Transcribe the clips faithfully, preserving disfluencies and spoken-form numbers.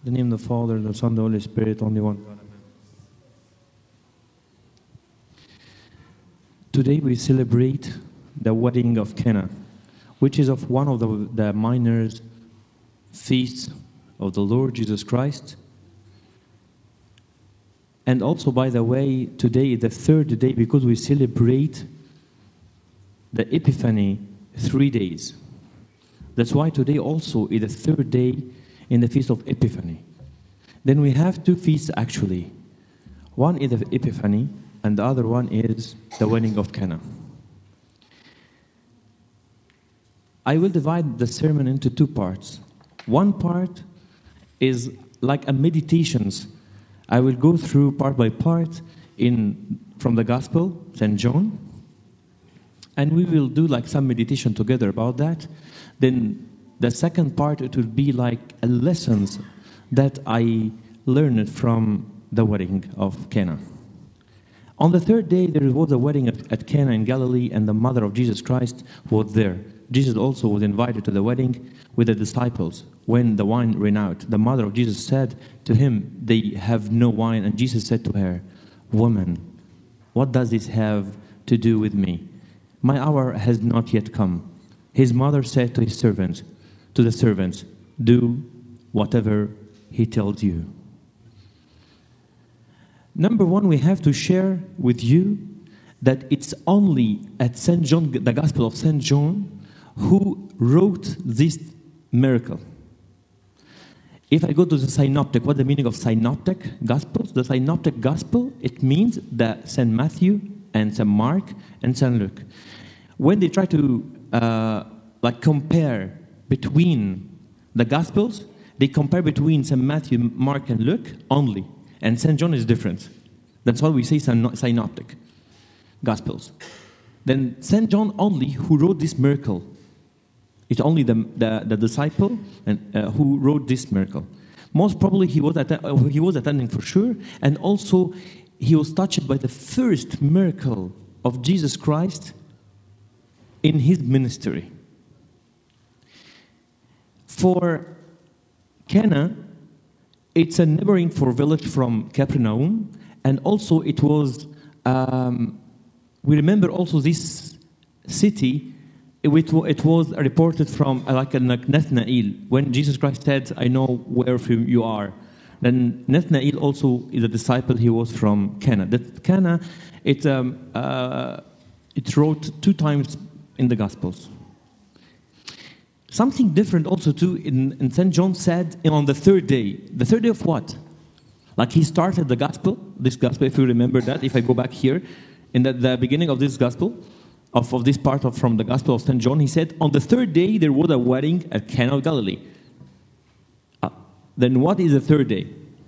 In the name of the Father, the Son, the Holy Spirit, only one God. Amen. Today we celebrate the wedding of Cana, which is of one of the, the minor feasts of the Lord Jesus Christ. And also, by the way, today is the third day because we celebrate the Epiphany three days. That's why today also is the third day in the Feast of Epiphany. Then we have two feasts actually. One is the Epiphany and the other one is the wedding of Cana. I will divide the sermon into two parts. One part is like a meditations. I will go through part by part in from the Gospel, Saint John. And we will do like some meditation together about that. Then the second part, it will be like a lessons that I learned from the wedding of Cana. On the third day, there was a wedding at, at Cana in Galilee, and the mother of Jesus Christ was there. Jesus also was invited to the wedding with the disciples. When the wine ran out, the mother of Jesus said to him, "They have no wine." And Jesus said to her, "Woman, what does this have to do with me? My hour has not yet come." His mother said to his servants, to the servants, "Do whatever he tells you." Number one, we have to share with you that it's only at Saint John, the Gospel of Saint John, who wrote this miracle. If I go to the synoptic, what's the meaning of synoptic gospels? The synoptic gospel, it means that Saint Matthew and Saint Mark and Saint Luke. When they try to uh, like compare between the gospels, they compare between Saint Matthew, Mark, and Luke only. And Saint John is different. That's why we say synoptic gospels. Then Saint John only who wrote this miracle. It's only the, the, the disciple and, uh, who wrote this miracle. Most probably he was, att- he was attending for sure. And also he was touched by the first miracle of Jesus Christ in his ministry. For Cana, it's a neighboring for village from Capernaum, and also it was, um, we remember also this city, it, it was reported from uh, like a Nathanael, when Jesus Christ said, "I know where from you are." Then Nathanael also is a disciple, he was from Cana. That Cana, it, um, uh, it wrote two times in the Gospels. Something different also too, in, in Saint John said on the third day. The third day of what? Like he started the gospel, this gospel, if you remember that, if I go back here, in the, the beginning of this gospel, of, of this part of from the Gospel of Saint John, he said, on the third day there was a wedding at Cana of Galilee. Uh, then what is the third day?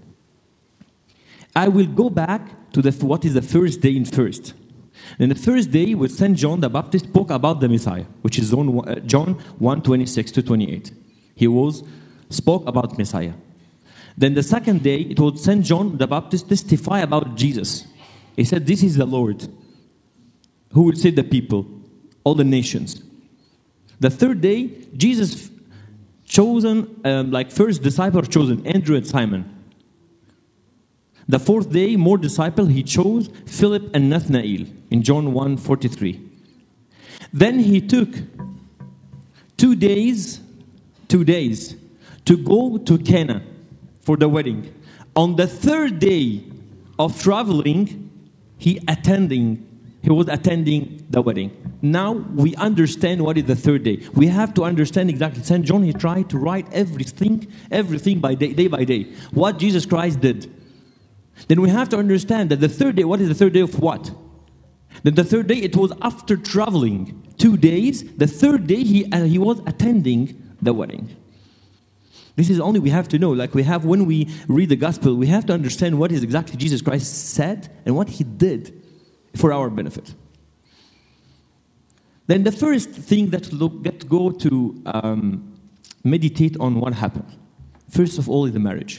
I will go back to the what is the first day in first. And the first day with Saint John the Baptist spoke about the Messiah, which is John one, twenty-six to twenty-eight. He was spoke about Messiah. Then the second day, it was Saint John the Baptist testify about Jesus. He said, "This is the Lord who will save the people, all the nations." The third day, Jesus chosen, um, like first disciple chosen, Andrew and Simon. The fourth day, more disciple, he chose Philip and Nathanael in John one forty-three. Then he took two days, two days to go to Cana for the wedding. On the third day of traveling, he attending, he was attending the wedding. Now we understand what is the third day. We have to understand exactly. Saint John, he tried to write everything, everything by day, day by day, what Jesus Christ did. Then we have to understand that the third day, what is the third day of what? Then the third day, it was after traveling two days. The third day, he uh, he was attending the wedding. This is only we have to know. Like we have, when we read the gospel, we have to understand what is exactly Jesus Christ said and what he did for our benefit. Then the first thing that look, get go to um, meditate on what happened. First of all is the marriage.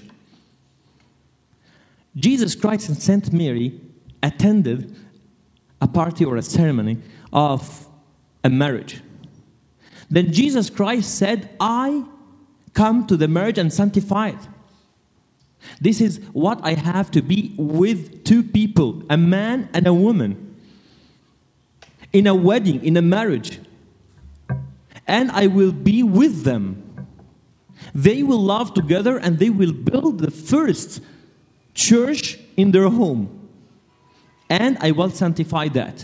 Jesus Christ and Saint Mary attended a party or a ceremony of a marriage. Then Jesus Christ said, "I come to the marriage and sanctify it." This is what I have to be with two people, a man and a woman, in a wedding, in a marriage. And I will be with them. They will love together and they will build the first church in their home. And I will sanctify that.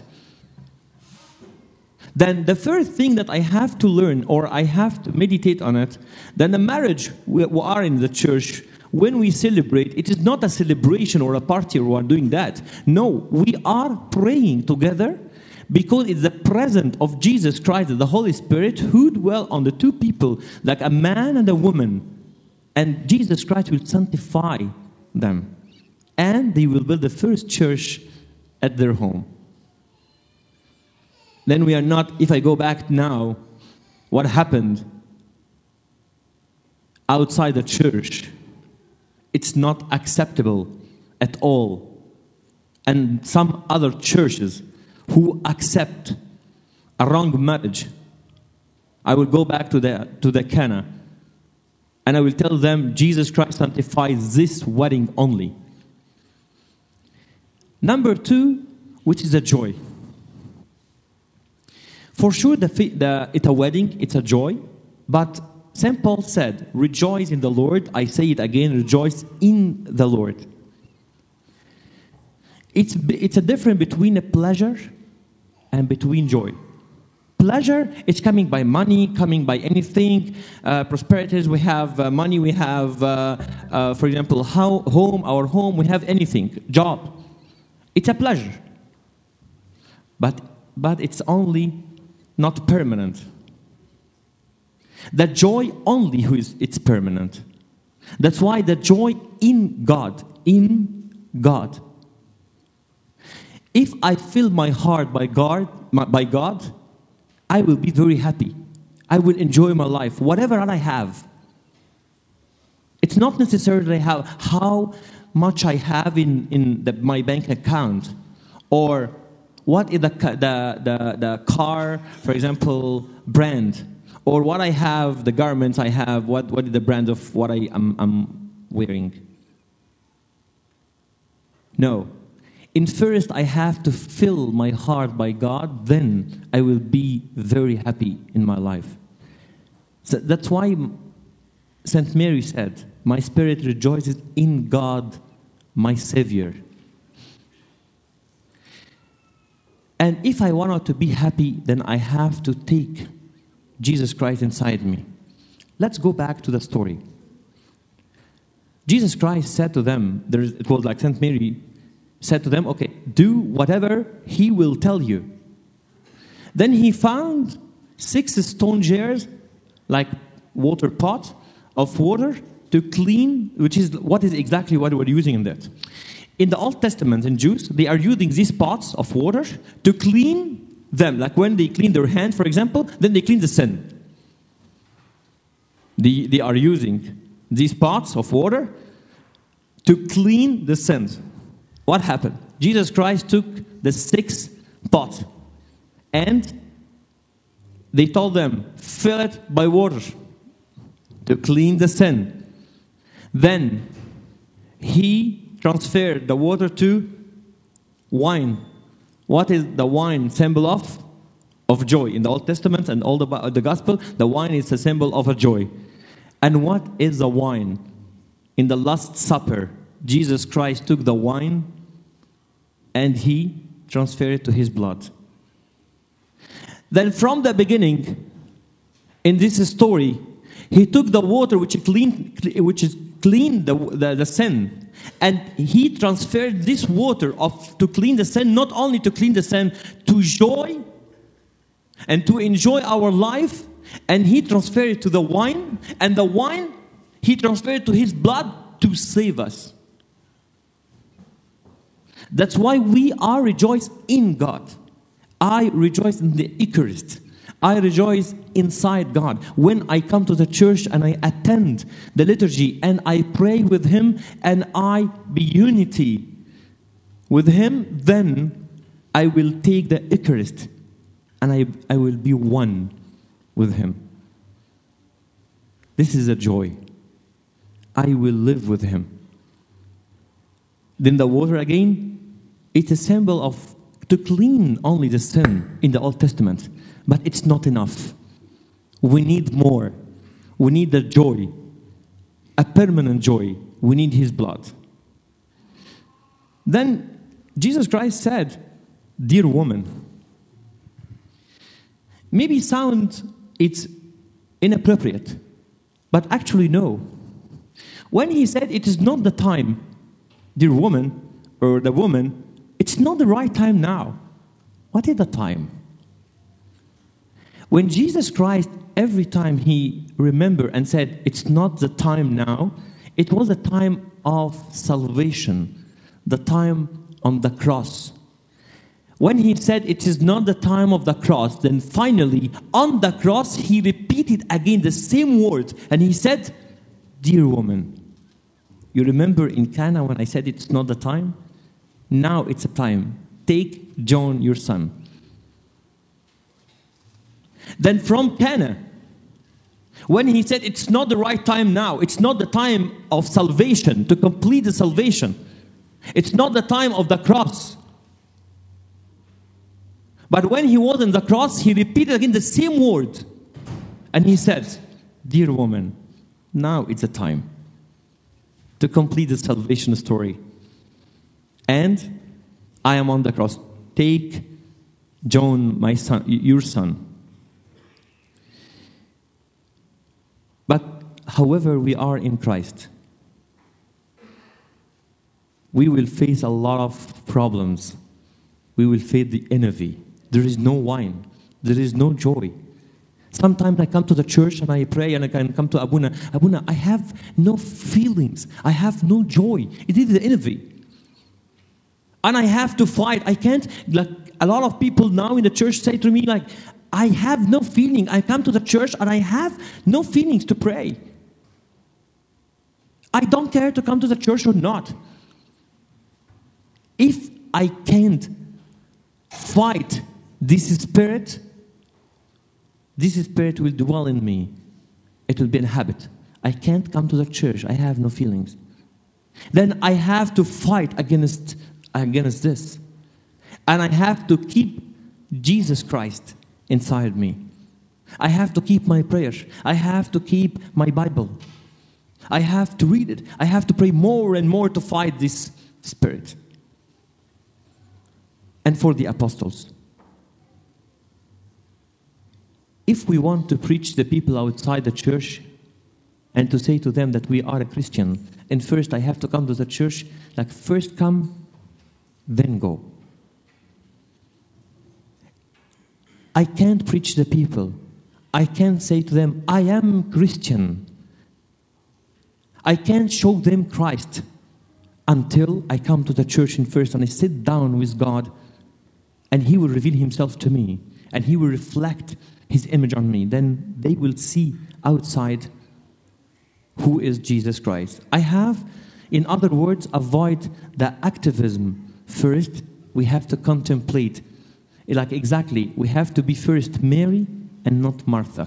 Then the first thing that I have to learn, or I have to meditate on it, then the marriage we are in the church, when we celebrate, it is not a celebration or a party or we are doing that. No, we are praying together because it's the presence of Jesus Christ, the Holy Spirit, who dwell on the two people, like a man and a woman. And Jesus Christ will sanctify them. And they will build the first church at their home. Then we are not, if I go back now, what happened outside the church, it's not acceptable at all. And some other churches who accept a wrong marriage, I will go back to the to the Cana, and I will tell them Jesus Christ sanctifies this wedding only. Number two, which is a joy. For sure, the, the it's a wedding, it's a joy, but Saint Paul said, "Rejoice in the Lord." I say it again, rejoice in the Lord. It's it's a difference between a pleasure and between joy. Pleasure is coming by money, coming by anything. Uh, prosperities, we have uh, money, we have, uh, uh, for example, how, home, our home, we have anything, job. It's a pleasure. But, but it's only not permanent. The joy only who is it's permanent. That's why the joy in God, in God. If I fill my heart by God, by God, I will be very happy. I will enjoy my life, whatever I have. It's not necessarily how, how much I have in, in the, my bank account, or what is the, the, the, the car, for example, brand, or what I have, the garments I have, what, what is the brand of what I am I'm wearing. No. In first, I have to fill my heart by God, then I will be very happy in my life. So that's why Saint Mary said, "My spirit rejoices in God, my Savior." And if I want to be happy, then I have to take Jesus Christ inside me. Let's go back to the story. Jesus Christ said to them, there is, it was like Saint Mary said to them, okay, do whatever he will tell you. Then he found six stone jars, like water pot of water to clean, which is what is exactly what we're using in that. In the Old Testament, in Jews, they are using these pots of water to clean them. Like when they clean their hand, for example, then they clean the sin. They, they are using these pots of water to clean the sins. What happened? Jesus Christ took the six pots and they told them, fill it by water to clean the sin. Then he transferred the water to wine. What is the wine symbol of? Of joy. In the Old Testament and all the, the Gospel, the wine is a symbol of a joy. And what is the wine? In the Last Supper, Jesus Christ took the wine and he transferred it to his blood. Then from the beginning, in this story, he took the water which clean, which is clean the, the, the sin, and he transferred this water of to clean the sin, not only to clean the sin, to joy and to enjoy our life, and he transferred it to the wine, and the wine he transferred to his blood to save us. That's why we are rejoice in God. I rejoice in the Eucharist. I rejoice inside God. When I come to the church and I attend the liturgy and I pray with Him and I be unity with Him, then I will take the Eucharist and I, I will be one with Him. This is a joy. I will live with Him. Then the water again, it's a symbol of to clean only the sin in the Old Testament. But it's not enough. We need more. We need the joy, a permanent joy. We need His blood. Then Jesus Christ said, dear woman, maybe sound it's inappropriate, but actually no. When He said it is not the time, dear woman, or the woman, it's not the right time now. What is the time? When Jesus Christ, every time He remembered and said, it's not the time now, it was a time of salvation, the time on the cross. When He said it is not the time of the cross, then finally on the cross He repeated again the same words, and He said, dear woman, you remember in Cana when I said it's not the time? Now it's a time. Take John, your son. Then from Cana, when He said it's not the right time now, it's not the time of salvation, to complete the salvation. It's not the time of the cross. But when He was on the cross, He repeated again the same word. And He said, dear woman, now it's the time to complete the salvation story. And I am on the cross. Take John, my son, your son. But however we are in Christ, we will face a lot of problems. We will face the envy. There is no wine. There is no joy. Sometimes I come to the church and I pray and I can come to Abuna. Abuna, I have no feelings. I have no joy. It is the envy. And I have to fight. I can't, like a lot of people now in the church say to me, like, I have no feeling. I come to the church and I have no feelings to pray. I don't care to come to the church or not. If I can't fight this spirit, this spirit will dwell in me. It will be a habit. I can't come to the church. I have no feelings. Then I have to fight against, against this. And I have to keep Jesus Christ inside me. I have to keep my prayers. I have to keep my Bible. I have to read it. I have to pray more and more to fight this spirit. And for the apostles, if we want to preach the people outside the church and to say to them that we are a Christian, and first I have to come to the church, like first come, then go. I can't preach the people. I can't say to them, I am Christian. I can't show them Christ until I come to the church in first and I sit down with God and He will reveal Himself to me and He will reflect His image on me. Then they will see outside who is Jesus Christ. I have, in other words, avoid the activism. First, we have to contemplate. Like exactly, we have to be first Mary and not Martha.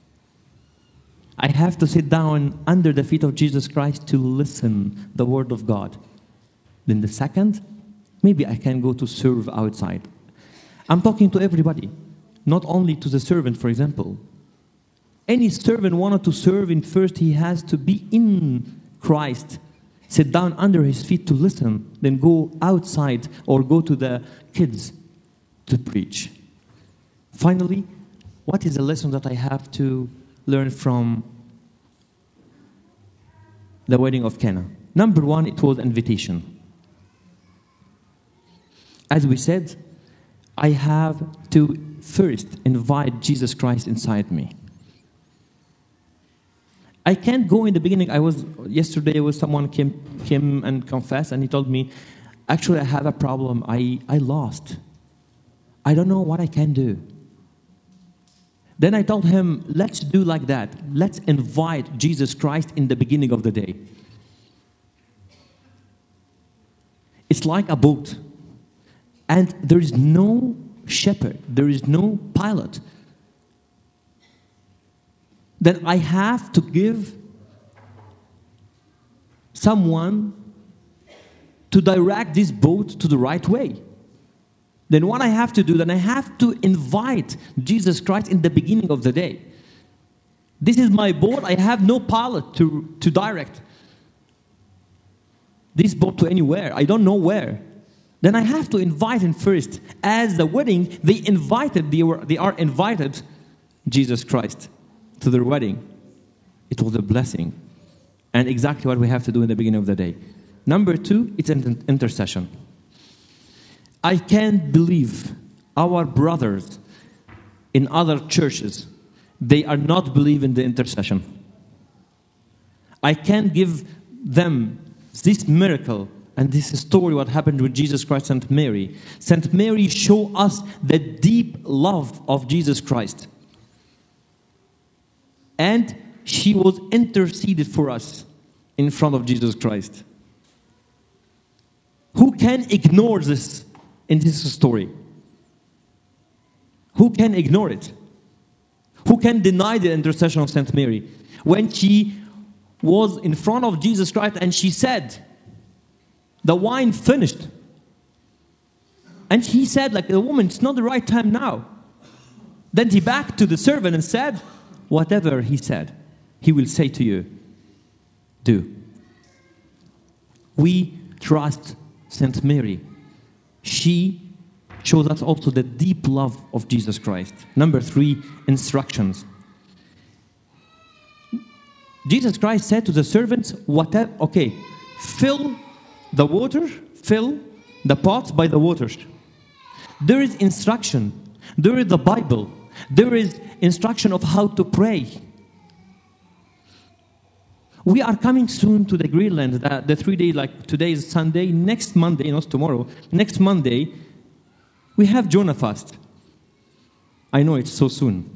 I have to sit down under the feet of Jesus Christ to listen the word of God. Then the second, maybe I can go to serve outside. I'm talking to everybody, not only to the servant, for example. Any servant wanted to serve in first, he has to be in Christ. Sit down under His feet to listen, then go outside or go to the kids to preach. Finally, what is the lesson that I have to learn from the wedding of Cana? Number one, it was invitation. As we said, I have to first invite Jesus Christ inside me. I can't go in the beginning. I was yesterday was someone came came and confessed, and he told me, actually I have a problem. I, I lost. I don't know what I can do. Then I told him, let's do like that. Let's invite Jesus Christ in the beginning of the day. It's like a boat. And there is no shepherd. There is no pilot. Then I have to give someone to direct this boat to the right way. Then what I have to do, then I have to invite Jesus Christ in the beginning of the day. This is my boat. I have no pilot to, to direct this boat to anywhere. I don't know where. Then I have to invite him first. As the wedding, they invited, they, were, they are invited Jesus Christ to their wedding. It was a blessing. And exactly what we have to do in the beginning of the day. Number two, it's an intercession. I can't believe our brothers in other churches, they are not believing the intercession. I can't give them this miracle and this story, what happened with Jesus Christ and Saint Mary. Saint Mary showed us the deep love of Jesus Christ. And she was interceded for us in front of Jesus Christ. Who can ignore this in this story? Who can ignore it? Who can deny the intercession of Saint Mary? When she was in front of Jesus Christ and she said, the wine finished. And he said, like the woman, it's not the right time now. Then he backed to the servant and said, whatever he said, he will say to you, do. We trust Saint Mary. She shows us also the deep love of Jesus Christ. Number three, instructions. Jesus Christ said to the servants, whatever, okay, fill the water, fill the pots by the waters. There is instruction. There is the Bible. There is instruction of how to pray. We are coming soon to the Greenland, uh, the three days, like today is Sunday, next Monday, not tomorrow, next Monday, we have Jonah fast. I know it's so soon.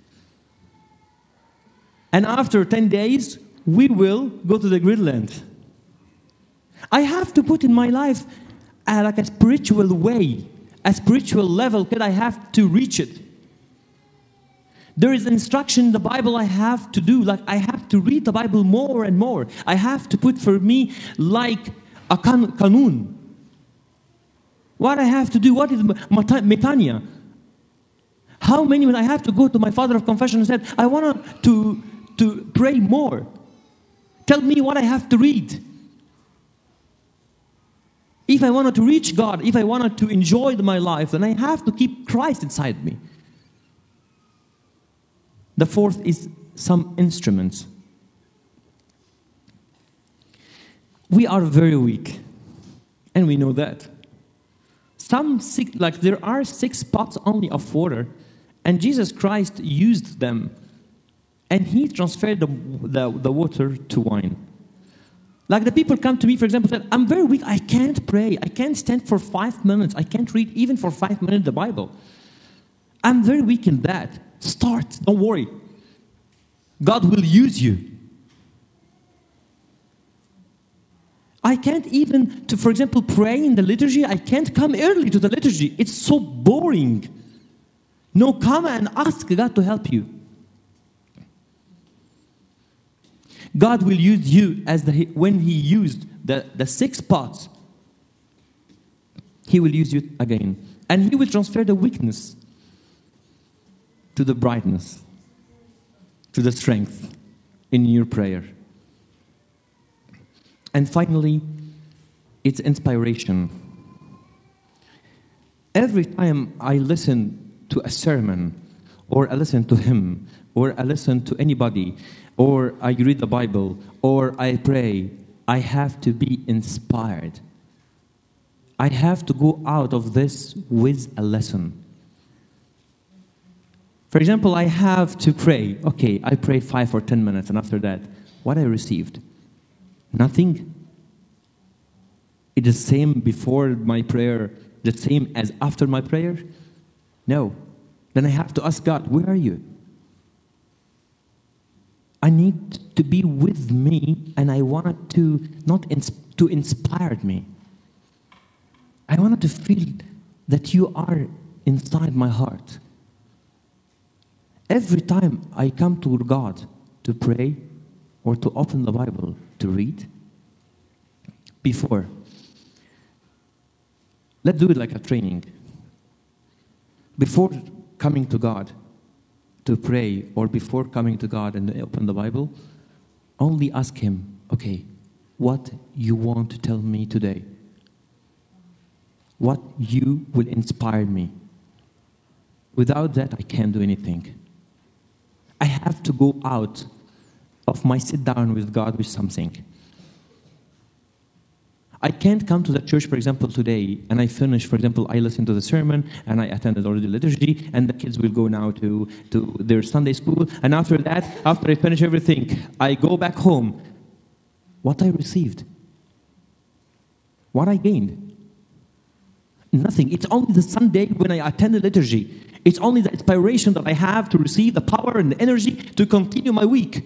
And after ten days, we will go to the Greenland. I have to put in my life uh, like a spiritual way, a spiritual level that I have to reach it. There is instruction in the Bible I have to do. Like I have to read the Bible more and more. I have to put for me like a kan- kanun. What I have to do, what is metania? How many when I have to go to my father of confession and said, I want to, to pray more. Tell me what I have to read. If I wanted to reach God, if I wanted to enjoy my life, then I have to keep Christ inside me. The fourth is some instruments. We are very weak, and we know that. Some six, like there are six pots only of water, and Jesus Christ used them, and He transferred the, the, the water to wine. Like the people come to me, for example, said, I'm very weak, I can't pray, I can't stand for five minutes, I can't read even for five minutes the Bible. I'm very weak in that. Start, don't worry. God will use you. I can't even, to, for example, pray in the liturgy, I can't come early to the liturgy. It's so boring. No, come and ask God to help you. God will use you as the, when He used the, the six pots, He will use you again. And He will transfer the weakness to the brightness, to the strength in your prayer. And finally, it's inspiration. Every time I listen to a sermon, or I listen to him, or I listen to anybody, or I read the Bible, or I pray, I have to be inspired. I have to go out of this with a lesson. For example, I have to pray. Okay, I pray five or ten minutes, and after that, what I received? Nothing. It is the same before my prayer, the same as after my prayer? No. Then I have to ask God, where are you? I need to be with me, and I wanted to not ins- to inspire me. I wanted to feel that you are inside my heart. Every time I come to God to pray or to open the Bible to read, before, Let's do it like a training. Before coming to God to pray, or before coming to God and open the Bible, only ask Him, okay, what you want to tell me today? What you will inspire me? Without that, I can't do anything. I have to go out of my sit down with God with something. I can't come to the church, for example, today, and I finish, for example, I listen to the sermon, and I attended already liturgy, and the kids will go now to, to their Sunday school, and after that, after I finish everything, I go back home. What I received? What I gained? Nothing. It's only the Sunday when I attend the liturgy. It's only the inspiration that I have to receive the power and the energy to continue my week.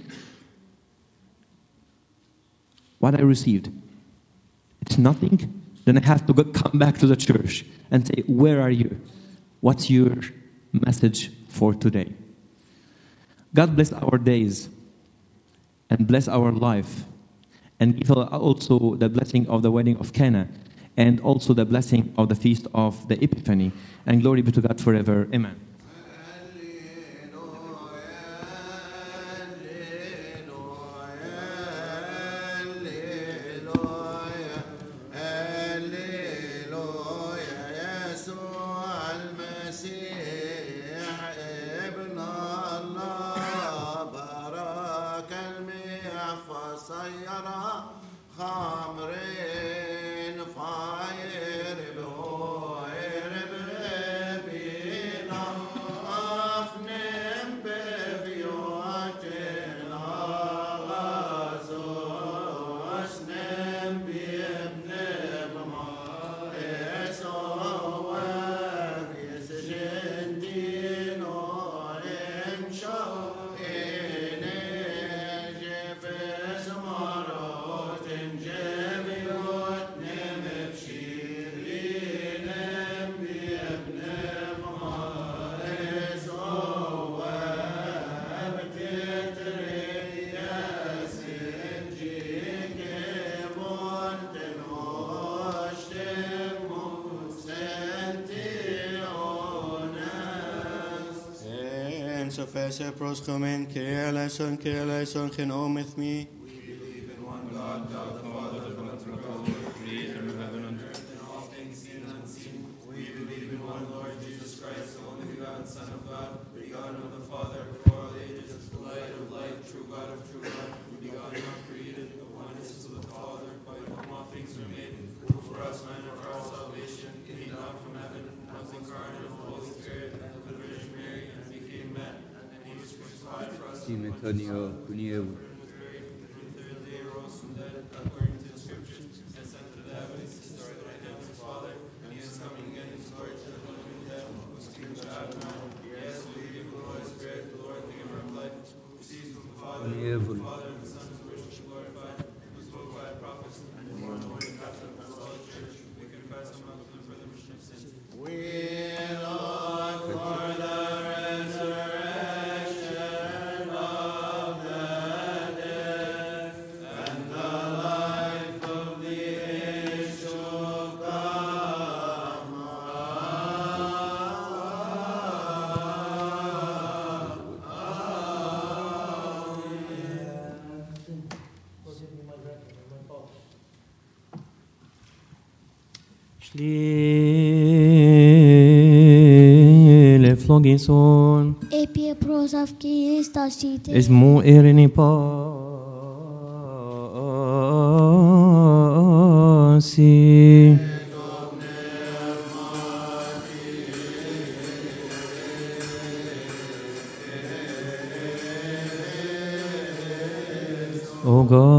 What I received? It's nothing. Then I have to go, come back to the church and say, where are you? What's your message for today? God bless our days and bless our life, and give also the blessing of the wedding of Cana, and also the blessing of the feast of the Epiphany. And glory be to God forever. Amen. Professor Proscomen, Kyrie eleison, Kyrie eleison, Genom with me. We believe in one God, God the Father, the Father, creator of heaven and earth, and all things seen and unseen. We believe in one Lord Jesus Christ, the only begotten Son of God, begotten of the Father before all ages, the light of light, true God of true God, begotten, not created, the oneness of the Father, by whom all things were made, who for us man and for our salvation, came down from heaven, was incarnate of the Holy Spirit, and of the Virgin Mary, and became man. Team Antonio Cuneo. Le flogison Epie prosavki stashite. is mo erini pasi. O God.